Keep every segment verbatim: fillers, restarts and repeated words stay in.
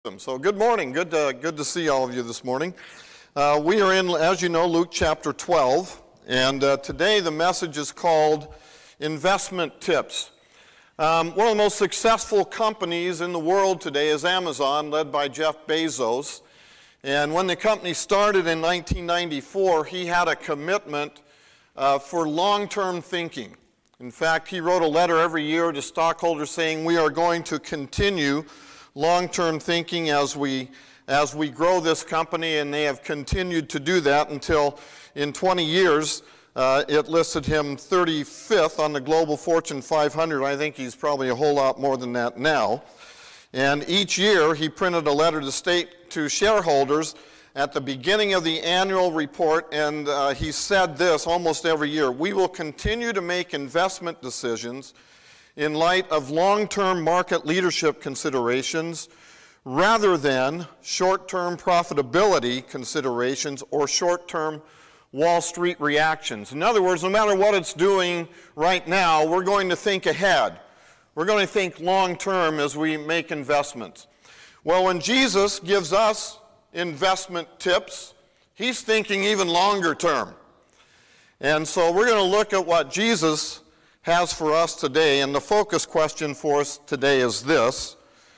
So good morning. Good to, good to see all of you this morning. Uh, we are in, as you know, Luke chapter twelve, and uh, today the message is called Investment Tips. Um, one of the most successful companies in the world today is Amazon, led by Jeff Bezos. And when the company started in nineteen ninety-four, he had a commitment uh, for long-term thinking. In fact, he wrote a letter every year to stockholders saying, we are going to continue long-term thinking as we as we grow this company, and they have continued to do that until in twenty years uh, it listed him thirty-fifth on the Global Fortune five hundred. I think he's probably a whole lot more than that now. And each year he printed a letter to state to shareholders at the beginning of the annual report, and uh, he said this almost every year: we will continue to make investment decisions in light of long-term market leadership considerations rather than short-term profitability considerations or short-term Wall Street reactions. In other words, no matter what it's doing right now, we're going to think ahead. We're going to think long-term as we make investments. Well, when Jesus gives us investment tips, he's thinking even longer term. And so we're going to look at what Jesus has for us today, and the focus question for us today is this: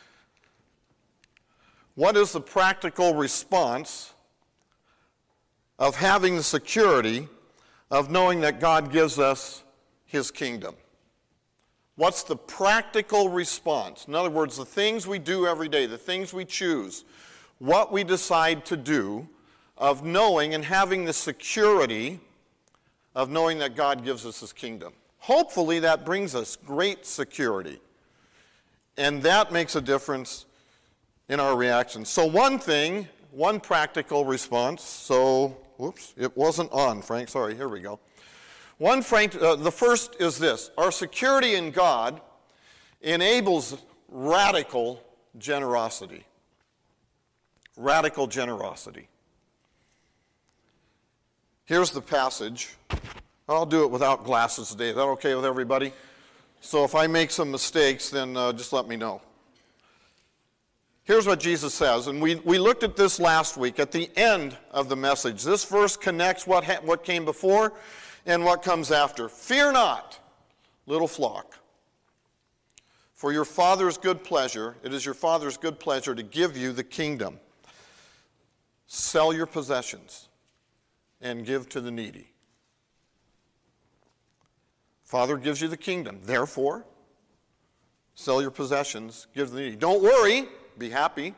what is the practical response of having the security of knowing that God gives us his kingdom? What's the practical response? In other words, the things we do every day, the things we choose, what we decide to do, of knowing and having the security of knowing that God gives us his kingdom. Hopefully that brings us great security, and that makes a difference in our reactions. So one thing, one practical response, so, whoops, it wasn't on, Frank, sorry, here we go. One, Frank, uh, the first is this: our security in God enables radical generosity. Radical generosity. Here's the passage. I'll do it without glasses today. Is that okay with everybody? So if I make some mistakes, then uh, just let me know. Here's what Jesus says, and we, we looked at this last week at the end of the message. This verse connects what, ha- what came before and what comes after. Fear not, little flock, for your Father's good pleasure, it is your Father's good pleasure to give you the kingdom. Sell your possessions and give to the needy. Father gives you the kingdom. Therefore, sell your possessions, give to the needy. Don't worry, be happy.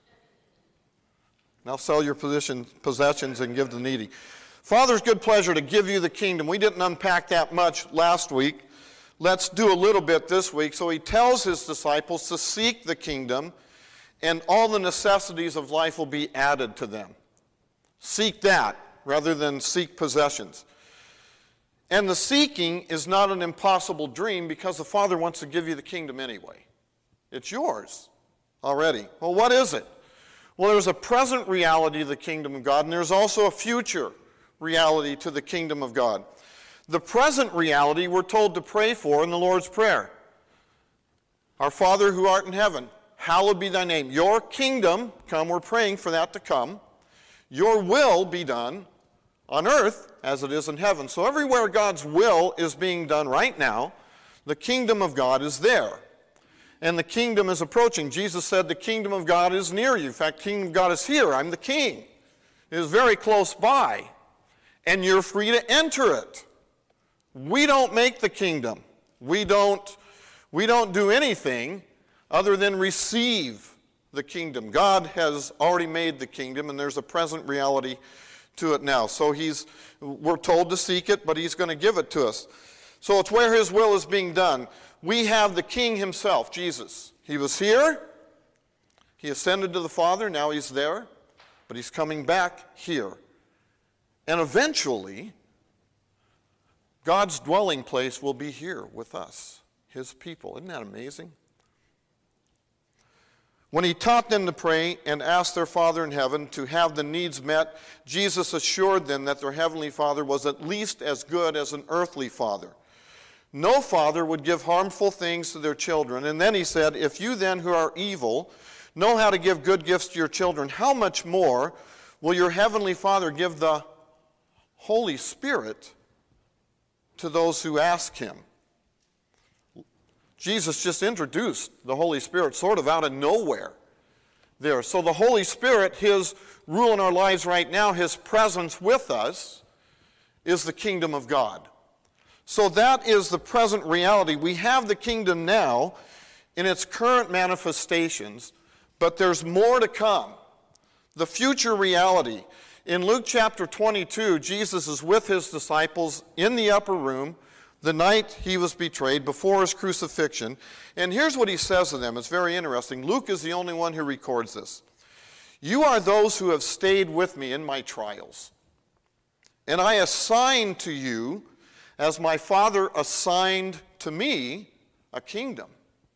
Now sell your position, possessions and give to the needy. Father's good pleasure to give you the kingdom. We didn't unpack that much last week. Let's do a little bit this week. So he tells his disciples to seek the kingdom, and all the necessities of life will be added to them. Seek that rather than seek possessions. And the seeking is not an impossible dream, because the Father wants to give you the kingdom anyway. It's yours already. Well, what is it? Well, there's a present reality of the kingdom of God, and there's also a future reality to the kingdom of God. The present reality we're told to pray for in the Lord's Prayer. Our Father who art in heaven, hallowed be thy name. Your kingdom come. We're praying for that to come. Your will be done on earth as it is in heaven. So everywhere God's will is being done right now, the kingdom of God is there. And the kingdom is approaching. Jesus said the kingdom of God is near you. In fact, the kingdom of God is here. I'm the king. It is very close by. And you're free to enter it. We don't make the kingdom. We don't, we don't do anything other than receive the kingdom. God has already made the kingdom, and there's a present reality to it now. So he's, we're told to seek it, but he's going to give it to us. So it's where his will is being done. We have the King himself, Jesus. He was here. He ascended to the Father. Now he's there. But he's coming back here. And eventually, God's dwelling place will be here with us, his people. Isn't that amazing? When he taught them to pray and asked their Father in heaven to have the needs met, Jesus assured them that their heavenly Father was at least as good as an earthly father. No father would give harmful things to their children. And then he said, if you then who are evil know how to give good gifts to your children, how much more will your heavenly Father give the Holy Spirit to those who ask him? Jesus just introduced the Holy Spirit sort of out of nowhere there. So the Holy Spirit, his rule in our lives right now, his presence with us, is the kingdom of God. So that is the present reality. We have the kingdom now in its current manifestations, but there's more to come. The future reality. In Luke chapter twenty-two, Jesus is with his disciples in the upper room the night he was betrayed, before his crucifixion. And here's what he says to them. It's very interesting. Luke is the only one who records this. You are those who have stayed with me in my trials. And I assign to you, as my Father assigned to me, a kingdom,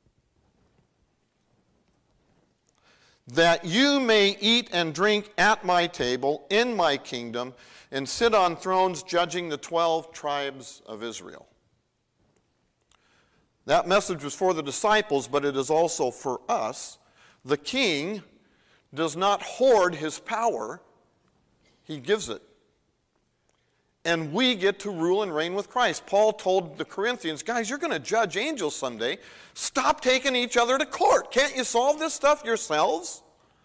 that you may eat and drink at my table in my kingdom and sit on thrones judging the twelve tribes of Israel. That message was for the disciples, but it is also for us. The king does not hoard his power, he gives it. And we get to rule and reign with Christ. Paul told the Corinthians, guys, you're going to judge angels someday. Stop taking each other to court. Can't you solve this stuff yourselves?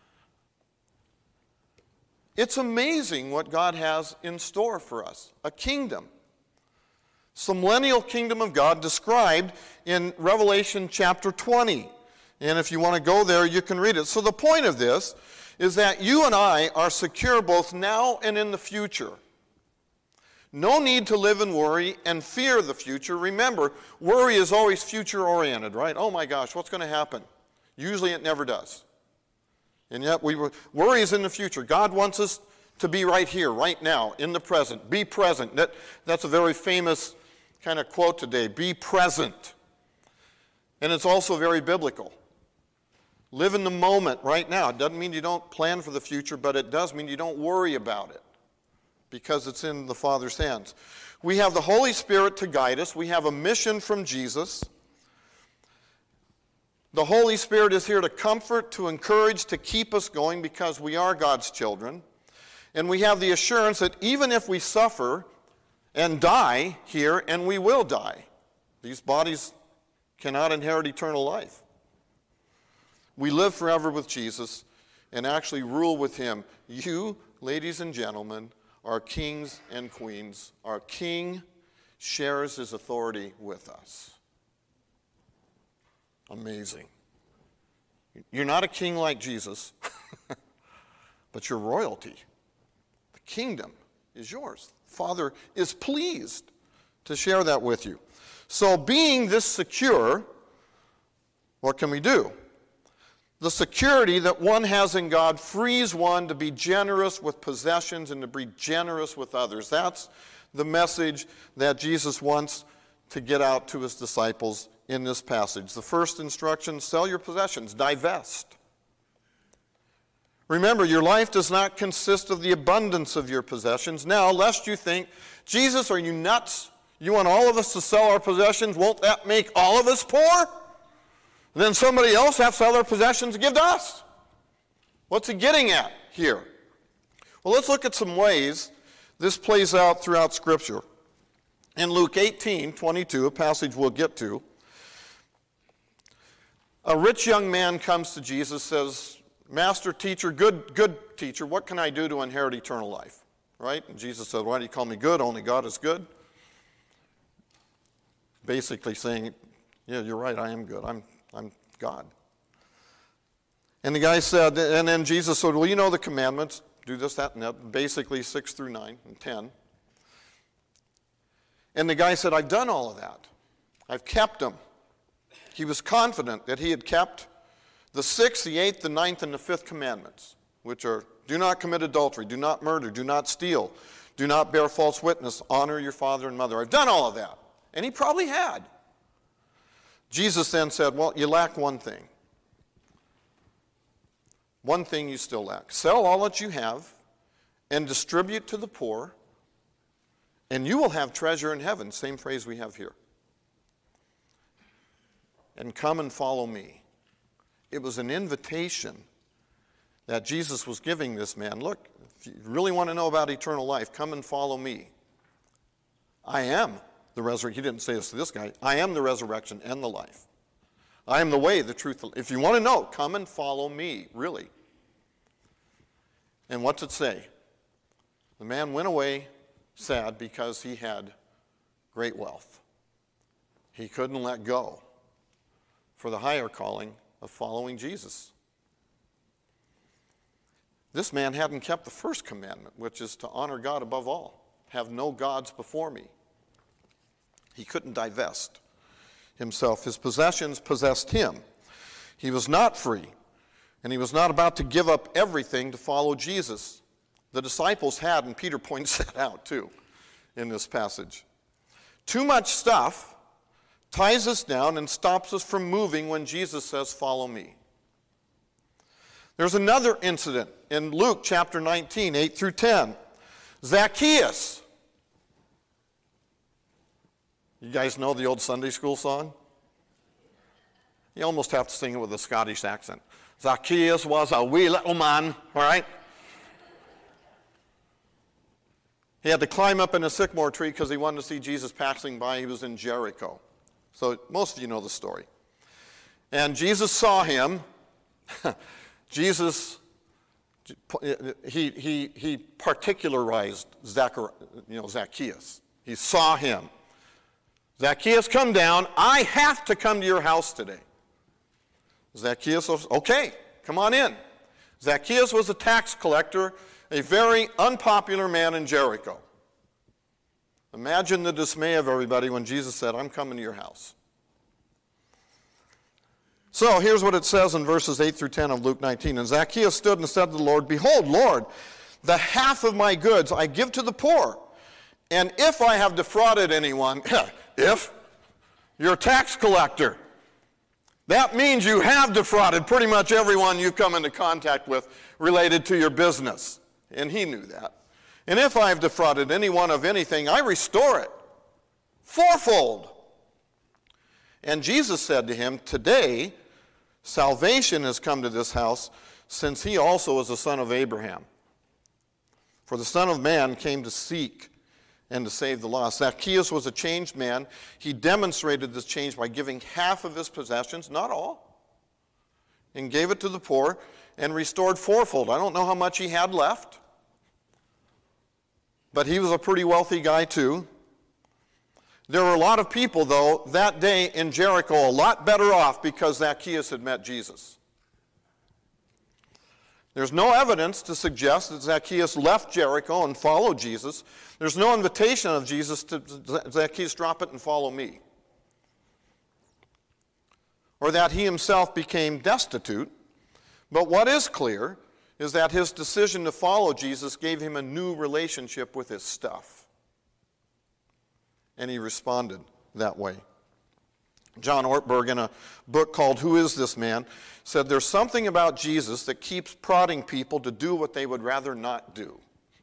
It's amazing what God has in store for us. A kingdom. It's the millennial kingdom of God described in Revelation chapter twenty. And if you want to go there, you can read it. So the point of this is that you and I are secure both now and in the future. No need to live in worry and fear the future. Remember, worry is always future-oriented, right? Oh my gosh, what's going to happen? Usually it never does. And yet we were, worry is in the future. God wants us to be right here, right now, in the present. Be present. That, that's a very famous kind of quote today. Be present. And it's also very biblical. Live in the moment right now. It doesn't mean you don't plan for the future, but it does mean you don't worry about it, because it's in the Father's hands. We have the Holy Spirit to guide us. We have a mission from Jesus. The Holy Spirit is here to comfort, to encourage, to keep us going, because we are God's children. And we have the assurance that even if we suffer and die here, and we will die, these bodies cannot inherit eternal life. We live forever with Jesus and actually rule with him. You, ladies and gentlemen, are kings and queens. Our king shares his authority with us. Amazing. You're not a king like Jesus, but you're royalty. The kingdom is yours. The Father is pleased to share that with you. So being this secure, what can we do? The security that one has in God frees one to be generous with possessions and to be generous with others. That's the message that Jesus wants to get out to his disciples in this passage. The first instruction, sell your possessions, divest. Remember, your life does not consist of the abundance of your possessions. Now, lest you think, Jesus, are you nuts? You want all of us to sell our possessions? Won't that make all of us poor? Then somebody else has to sell their possessions and give to us. What's he getting at here? Well, let's look at some ways this plays out throughout Scripture. In Luke eighteen twenty-two, a passage we'll get to, a rich young man comes to Jesus, says, Master, teacher, good, good teacher, what can I do to inherit eternal life? Right? And Jesus said, why do you call me good? Only God is good. Basically saying, yeah, you're right, I am good. I'm I'm God. And the guy said, and then Jesus said, well, you know the commandments. Do this, that, and that. Basically six through nine and ten. And the guy said, I've done all of that. I've kept them. He was confident that he had kept the sixth, the eighth, the ninth, and the fifth commandments, which are, do not commit adultery, do not murder, do not steal, do not bear false witness, honor your father and mother. I've done all of that. And he probably had. Jesus then said, well, you lack one thing. One thing you still lack. Sell all that you have and distribute to the poor, and you will have treasure in heaven. Same phrase we have here. And come and follow me. It was an invitation that Jesus was giving this man. Look, if you really want to know about eternal life, come and follow me. I am the resurrection. He didn't say this to this guy. I am the resurrection and the life. I am the way, the truth. If you want to know, come and follow me, really. And what's it say? The man went away sad because he had great wealth. He couldn't let go for the higher calling of following Jesus. This man hadn't kept the first commandment, which is to honor God above all. Have no gods before me. He couldn't divest himself. His possessions possessed him. He was not free, and he was not about to give up everything to follow Jesus. The disciples had, and Peter points that out too in this passage. Too much stuff ties us down and stops us from moving when Jesus says, follow me. There's another incident in Luke chapter nineteen, eight through ten. Zacchaeus. You guys know the old Sunday school song? You almost have to sing it with a Scottish accent. Zacchaeus was a wee little man, all right? He had to climb up in a sycamore tree because he wanted to see Jesus passing by. He was in Jericho. So most of you know the story. And Jesus saw him. Jesus, he, he, he particularized Zachar, you know, Zacchaeus. He saw him. Zacchaeus, come down. I have to come to your house today. Zacchaeus was, okay, come on in. Zacchaeus was a tax collector, a very unpopular man in Jericho. Imagine the dismay of everybody when Jesus said, I'm coming to your house. So here's what it says in verses eight through ten of Luke nineteen. And Zacchaeus stood and said to the Lord, behold, Lord, the half of my goods I give to the poor. And if I have defrauded anyone, if you're a tax collector, that means you have defrauded pretty much everyone you come into contact with related to your business. And he knew that. And if I have defrauded anyone of anything, I restore it fourfold. And Jesus said to him, today salvation has come to this house, since he also is a son of Abraham. For the Son of Man came to seek and to save the lost. Zacchaeus was a changed man. He demonstrated this change by giving half of his possessions, not all, and gave it to the poor and restored fourfold. I don't know how much he had left, but he was a pretty wealthy guy too. There were a lot of people, though, that day in Jericho, a lot better off because Zacchaeus had met Jesus. There's no evidence to suggest that Zacchaeus left Jericho and followed Jesus. There's no invitation of Jesus to Zacchaeus, drop it and follow me. Or that he himself became destitute. But what is clear is that his decision to follow Jesus gave him a new relationship with his stuff. And he responded that way. John Ortberg, in a book called Who Is This Man?, said there's something about Jesus that keeps prodding people to do what they would rather not do.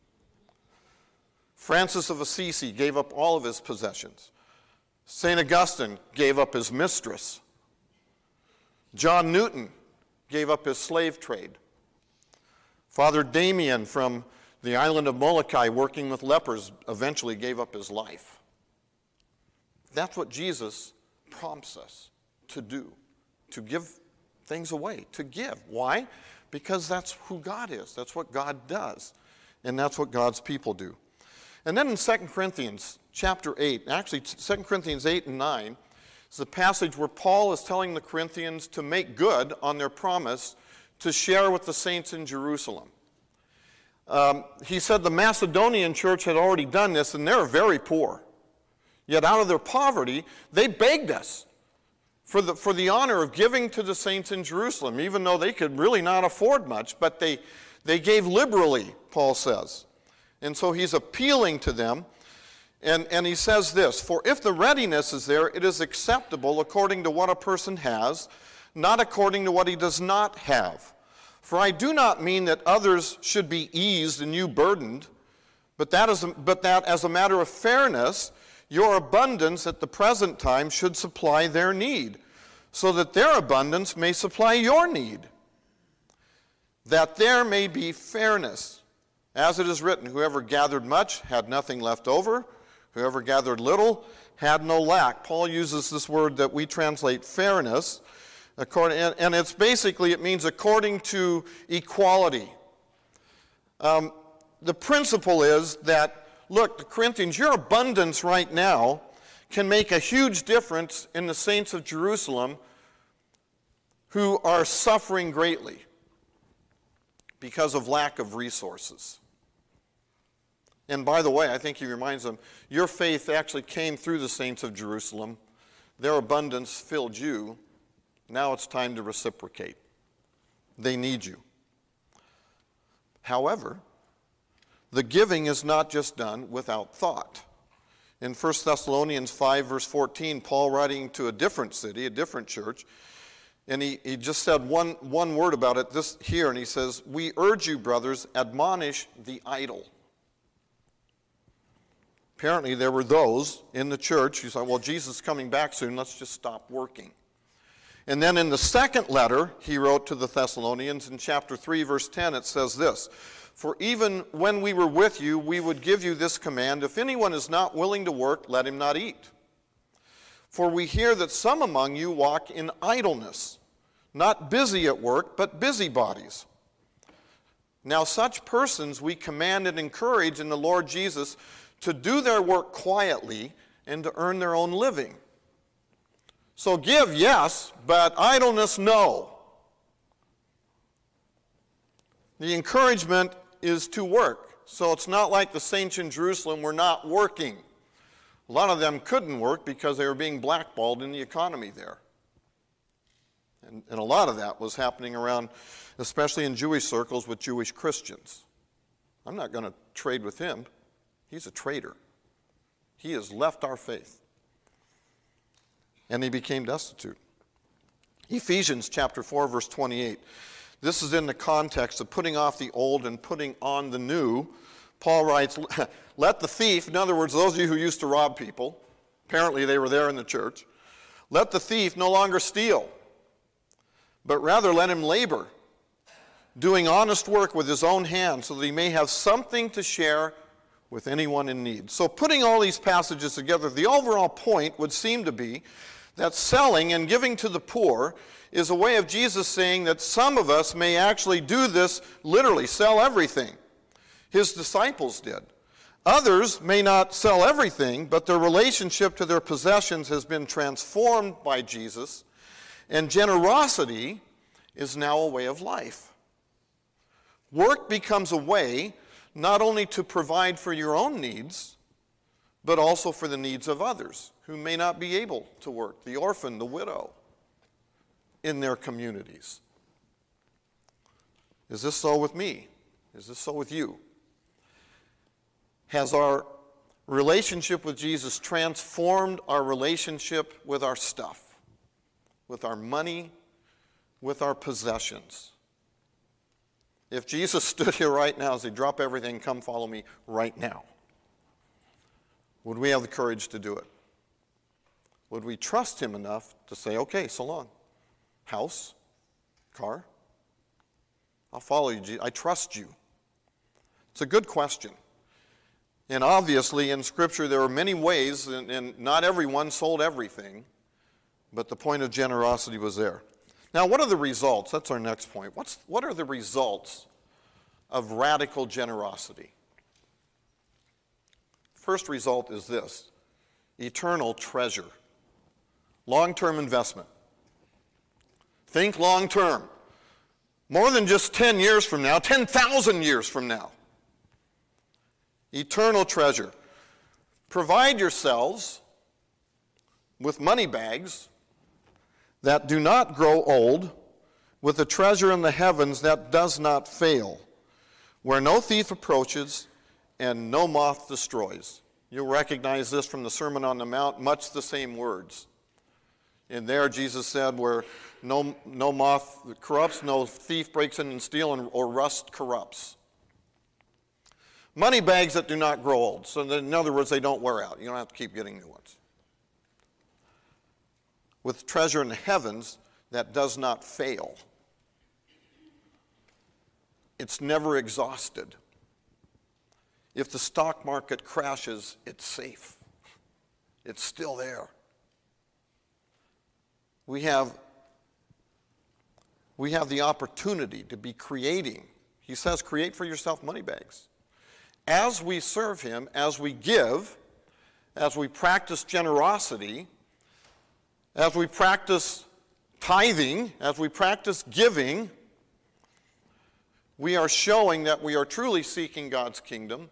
Francis of Assisi gave up all of his possessions. Saint Augustine gave up his mistress. John Newton gave up his slave trade. Father Damien from the island of Molokai, working with lepers, eventually gave up his life. That's what Jesus prompts us to do, to give things away, to give. Why? Because that's who God is. That's what God does. And that's what God's people do. And then in Second Corinthians chapter eight, actually Second Corinthians eight and nine, is a passage where Paul is telling the Corinthians to make good on their promise to share with the saints in Jerusalem. Um, he said the Macedonian church had already done this, and they're very poor. Yet out of their poverty, they begged us for the, for the honor of giving to the saints in Jerusalem, even though they could really not afford much. But they, they gave liberally, Paul says. And so he's appealing to them. And, and he says this, for if the readiness is there, it is acceptable according to what a person has, not according to what he does not have. For I do not mean that others should be eased and you burdened, but that, is, but that as a matter of fairness, your abundance at the present time should supply their need, so that their abundance may supply your need, that there may be fairness. As it is written, whoever gathered much had nothing left over, whoever gathered little had no lack. Paul uses this word that we translate fairness, according, and, and it's basically, it means according to equality. Um, the principle is that, look, the Corinthians, your abundance right now can make a huge difference in the saints of Jerusalem who are suffering greatly because of lack of resources. And by the way, I think he reminds them, your faith actually came through the saints of Jerusalem. Their abundance filled you. Now it's time to reciprocate. They need you. However, the giving is not just done without thought. In First Thessalonians five, verse fourteen, Paul writing to a different city, a different church, and he, he just said one, one word about it this here, and he says, we urge you, brothers, admonish the idle. Apparently there were those in the church who said, well, Jesus is coming back soon, let's just stop working. And then in the second letter he wrote to the Thessalonians, in chapter three, verse ten, it says this, for even when we were with you, we would give you this command, if anyone is not willing to work, let him not eat. For we hear that some among you walk in idleness, not busy at work, but busybodies. Now such persons we command and encourage in the Lord Jesus to do their work quietly and to earn their own living. So give, yes, but idleness, no. The encouragement is to work. So it's not like the saints in Jerusalem were not working. A lot of them couldn't work because they were being blackballed in the economy there. And, and a lot of that was happening around, especially in Jewish circles with Jewish Christians. I'm not going to trade with him. He's a traitor. He has left our faith. And he became destitute. Ephesians chapter four, verse twenty-eight. This is in the context of putting off the old and putting on the new. Paul writes, let the thief, in other words, those of you who used to rob people, apparently they were there in the church, let the thief no longer steal, but rather let him labor, doing honest work with his own hands, so that he may have something to share with anyone in need. So putting all these passages together, the overall point would seem to be that selling and giving to the poor is a way of Jesus saying that some of us may actually do this, literally sell everything. His disciples did. Others may not sell everything, but their relationship to their possessions has been transformed by Jesus, and generosity is now a way of life. Work becomes a way not only to provide for your own needs, but also for the needs of others who may not be able to work, the orphan, the widow, in their communities. Is this so with me? Is this so with you? Has our relationship with Jesus transformed our relationship with our stuff, with our money, with our possessions? If Jesus stood here right now and said, drop everything, come follow me right now, would we have the courage to do it? Would we trust him enough to say, okay, so long. House, car, I'll follow you, Jesus. I trust you. It's a good question. And obviously in Scripture there are many ways, and, and not everyone sold everything, but the point of generosity was there. Now, what are the results? That's our next point. What's, what are the results of radical generosity? First result is this: eternal treasure, long-term investment. Think long-term. More than just ten years from now, ten thousand years from now. Eternal treasure. Provide yourselves with money bags that do not grow old, with a treasure in the heavens that does not fail, where no thief approaches and no moth destroys. You'll recognize this from the Sermon on the Mount, much the same words. In there, Jesus said, where no, no moth corrupts, no thief breaks in and steals, or rust corrupts. Money bags that do not grow old. So that, in other words, they don't wear out. You don't have to keep getting new ones. with treasure in the heavens that does not fail. It's never exhausted. If the stock market crashes, it's safe. It's still there. We have, we have the opportunity to be creating. He says, create for yourself money bags. As we serve him, as we give, as we practice generosity, as we practice tithing, as we practice giving, we are showing that we are truly seeking God's kingdom,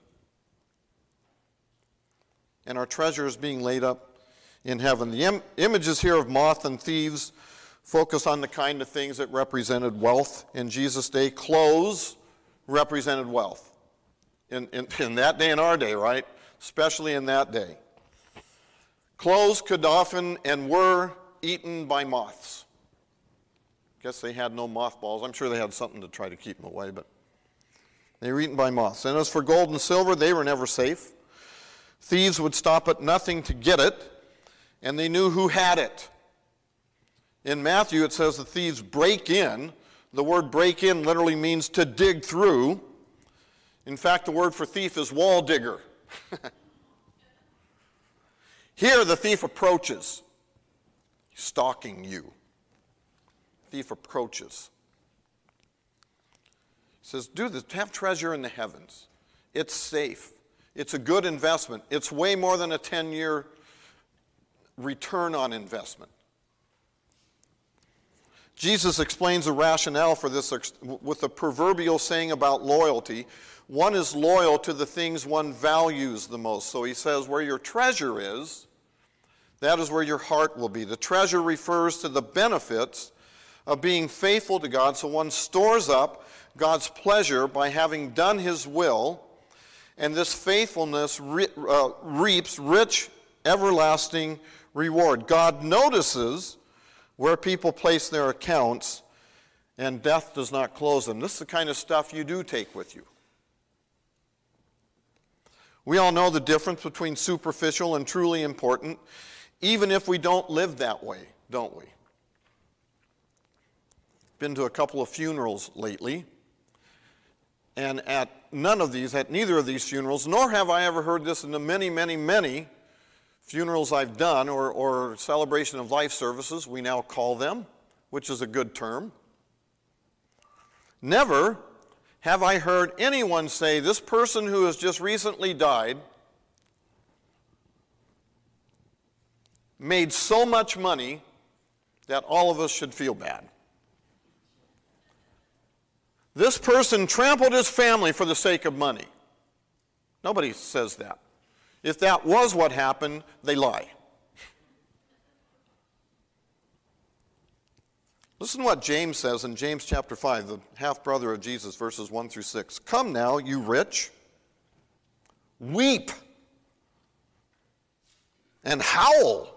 and our treasure is being laid up in heaven. The im- images here of moth and thieves focus on the kind of things that represented wealth in Jesus' day. Clothes represented wealth in, in, in that day and our day, right? Especially in that day. Clothes could often and were eaten by moths. Guess they had no mothballs. I'm sure they had something to try to keep them away, but they were eaten by moths. And as for gold and silver, they were never safe. Thieves would stop at nothing to get it, and they knew who had it. In Matthew, it says the thieves break in. The word break in literally means to dig through. In fact, the word for thief is wall digger. Here, the thief approaches, stalking you. Thief approaches. He says, do this, have treasure in the heavens. It's safe. It's a good investment. It's way more than a ten-year return on investment. Jesus explains the rationale for this with the proverbial saying about loyalty. One is loyal to the things one values the most. So he says, where your treasure is, that is where your heart will be. The treasure refers to the benefits of being faithful to God, so one stores up God's pleasure by having done his will, and this faithfulness re- uh, reaps rich, everlasting reward. God notices where people place their accounts, and death does not close them. This is the kind of stuff you do take with you. We all know the difference between superficial and truly important, even if we don't live that way, don't we? Been to a couple of funerals lately, and at none of these, at neither of these funerals, nor have I ever heard this in the many, many, many funerals I've done, or, or celebration of life services, we now call them, which is a good term. Never have I heard anyone say, this person who has just recently died made so much money that all of us should feel bad. This person trampled his family for the sake of money. Nobody says that. If that was what happened, they lie. Listen to what James says in James chapter five, the half-brother of Jesus, verses one through six. Come now, you rich, weep and howl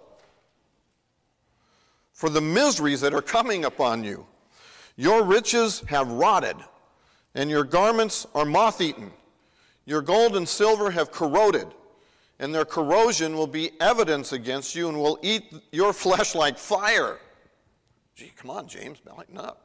for the miseries that are coming upon you. Your riches have rotted, and your garments are moth-eaten. Your gold and silver have corroded, and their corrosion will be evidence against you and will eat your flesh like fire. Gee, come on, James, lighten up.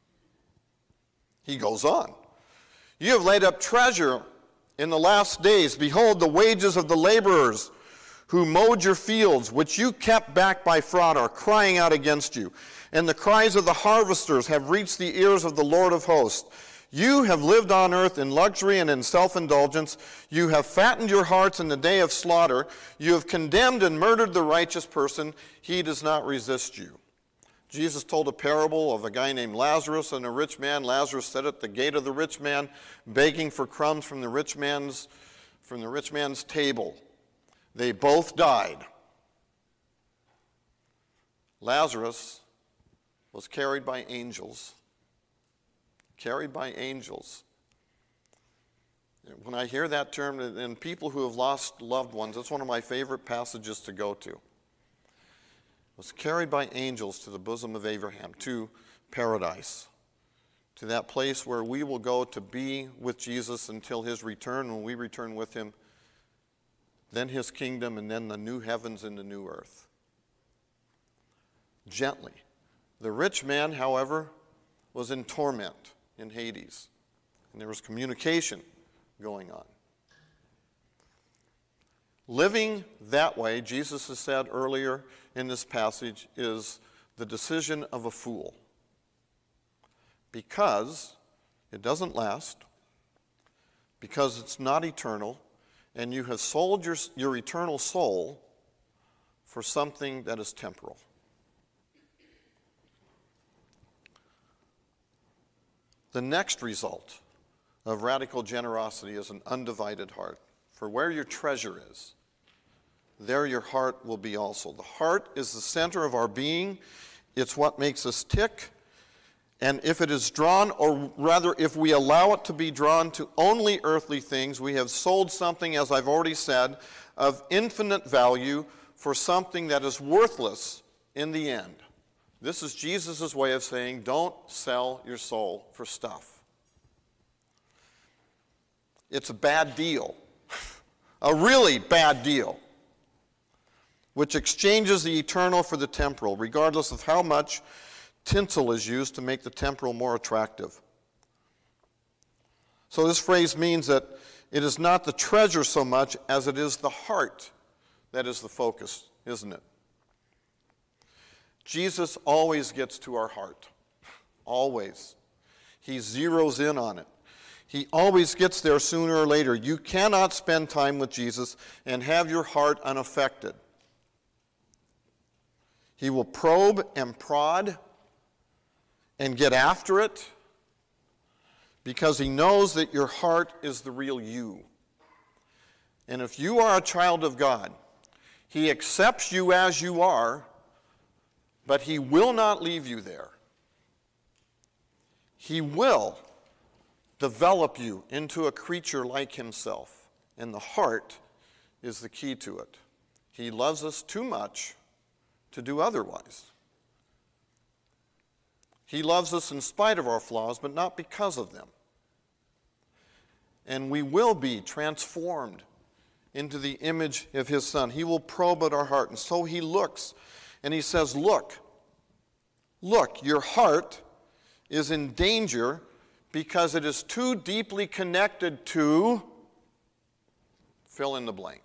He goes on. You have laid up treasure in the last days. Behold, the wages of the laborers who mowed your fields, which you kept back by fraud, are crying out against you. And the cries of the harvesters have reached the ears of the Lord of hosts. You have lived on earth in luxury and in self-indulgence. You have fattened your hearts in the day of slaughter. You have condemned and murdered the righteous person. He does not resist you. Jesus told a parable of a guy named Lazarus and a rich man. Lazarus sat at the gate of the rich man, begging for crumbs from the rich man's, from the rich man's table. They both died. Lazarus was carried by angels. Carried by angels. When I hear that term, and people who have lost loved ones, that's one of my favorite passages to go to. Was carried by angels to the bosom of Abraham, to paradise, to that place where we will go to be with Jesus until his return, when we return with him, then his kingdom, and then the new heavens and the new earth. gently. The rich man, however, was in torment in Hades, and there was communication going on. Living that way, Jesus has said earlier in this passage, is the decision of a fool, because it doesn't last, because it's not eternal, and you have sold your, your eternal soul for something that is temporal. The next result of radical generosity is an undivided heart. For where your treasure is, there your heart will be also. The heart is the center of our being. It's what makes us tick. And if it is drawn, or rather if we allow it to be drawn to only earthly things, we have sold something, as I've already said, of infinite value for something that is worthless in the end. This is Jesus' way of saying, don't sell your soul for stuff. It's a bad deal, a really bad deal, which exchanges the eternal for the temporal, regardless of how much tinsel is used to make the temporal more attractive. So this phrase means that it is not the treasure so much as it is the heart that is the focus, isn't it? Jesus always gets to our heart. Always. He zeroes in on it. He always gets there sooner or later. You cannot spend time with Jesus and have your heart unaffected. He will probe and prod and get after it because he knows that your heart is the real you. And if you are a child of God, he accepts you as you are, but he will not leave you there. He will develop you into a creature like himself, and the heart is the key to it. He loves us too much to do otherwise. He loves us in spite of our flaws, but not because of them. And we will be transformed into the image of his Son. He will probe at our heart. And so he looks and he says, look, look, your heart is in danger because it is too deeply connected to fill in the blank.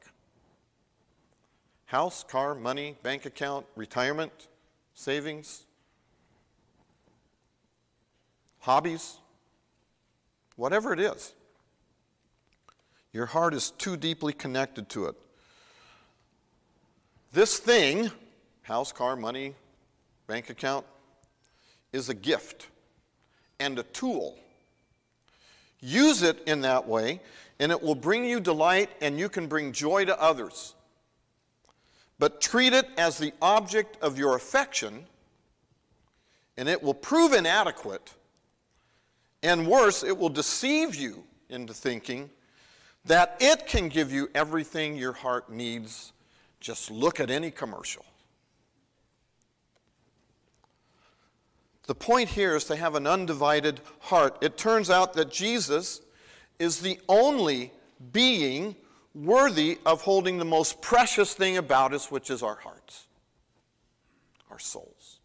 House, car, money, bank account, retirement, savings, hobbies, whatever it is. Your heart is too deeply connected to it. This thing, house, car, money, bank account, is a gift and a tool. Use it in that way, and it will bring you delight, and you can bring joy to others. But treat it as the object of your affection, and it will prove inadequate. And worse, it will deceive you into thinking that it can give you everything your heart needs. Just look at any commercial. The point here is to have an undivided heart. It turns out that Jesus is the only being worthy of holding the most precious thing about us, which is our hearts, our souls.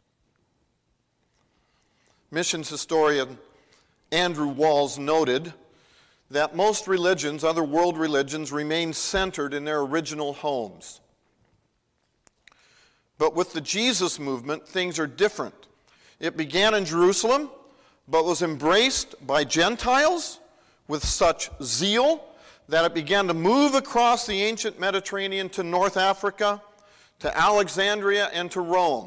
Missions historian Andrew Walls noted that most religions, other world religions, remain centered in their original homes. But with the Jesus movement, things are different. It began in Jerusalem, but was embraced by Gentiles with such zeal that it began to move across the ancient Mediterranean to North Africa, to Alexandria, and to Rome.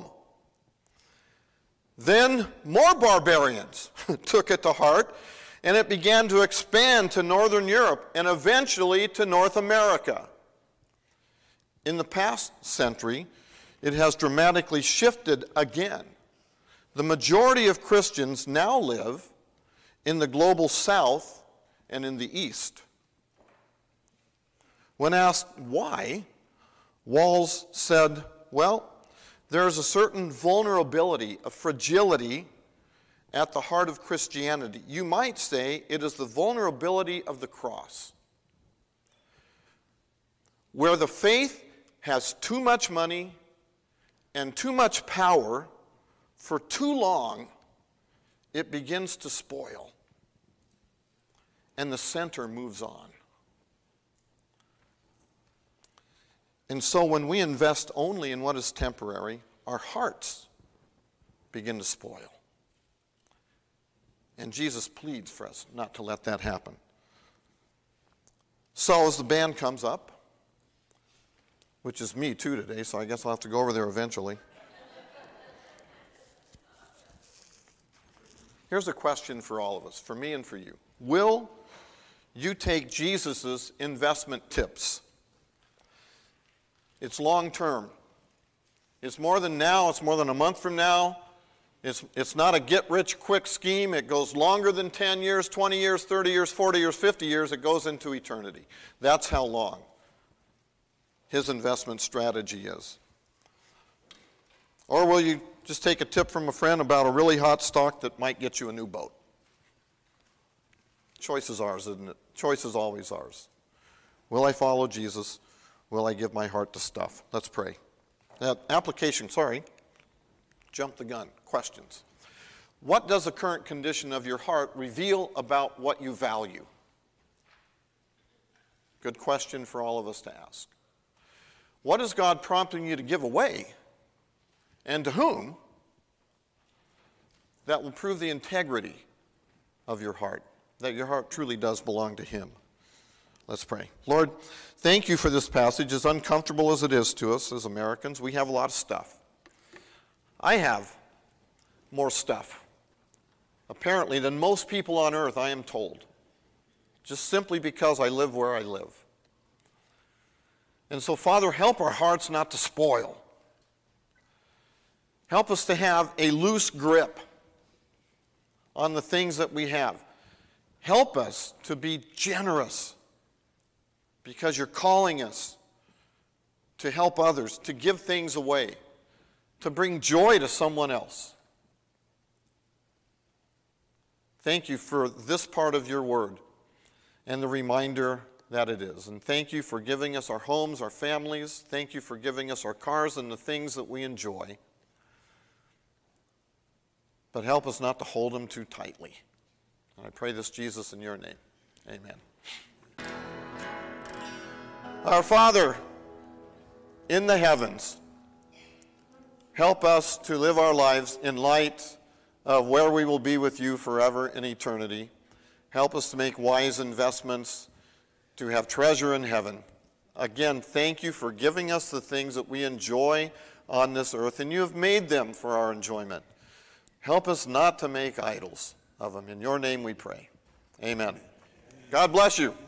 Then more barbarians took it to heart, and it began to expand to Northern Europe and eventually to North America. In the past century, it has dramatically shifted again. The majority of Christians now live in the global south and in the east. When asked why, Walls said, well, there is a certain vulnerability, a fragility at the heart of Christianity. You might say it is the vulnerability of the cross, where the faith has too much money and too much power for too long, it begins to spoil, and the center moves on. And so when we invest only in what is temporary, our hearts begin to spoil. And Jesus pleads for us not to let that happen. So as the band comes up, which is me too today, so I guess I'll have to go over there eventually. Here's a question for all of us, for me and for you. Will you take Jesus' investment tips? It's long term. It's more than now, it's more than a month from now. It's, it's not a get-rich-quick scheme. It goes longer than ten years, twenty years, thirty years, forty years, fifty years. It goes into eternity. That's how long his investment strategy is. Or will you just take a tip from a friend about a really hot stock that might get you a new boat? Choice is ours, isn't it? Choice is always ours. Will I follow Jesus? Will I give my heart to stuff? Let's pray. Uh, application, sorry. Jump the gun. Questions. What does the current condition of your heart reveal about what you value? Good question for all of us to ask. What is God prompting you to give away, and to whom? That will prove the integrity of your heart, that your heart truly does belong to Him. Let's pray. Lord, thank you for this passage. As uncomfortable as it is to us as Americans, we have a lot of stuff. I have more stuff, apparently, than most people on earth, I am told, just simply because I live where I live. And so, Father, help our hearts not to spoil. Help us to have a loose grip on the things that we have. Help us to be generous, because you're calling us to help others, to give things away, to bring joy to someone else. Thank you for this part of your word and the reminder that it is. And thank you for giving us our homes, our families. Thank you for giving us our cars and the things that we enjoy. But help us not to hold them too tightly. And I pray this, Jesus, in your name. Amen. Our Father in the heavens, help us to live our lives in light of where we will be with you forever in eternity. Help us to make wise investments, to have treasure in heaven. Again, thank you for giving us the things that we enjoy on this earth, and you have made them for our enjoyment. Help us not to make idols of them. In your name we pray. Amen. God bless you.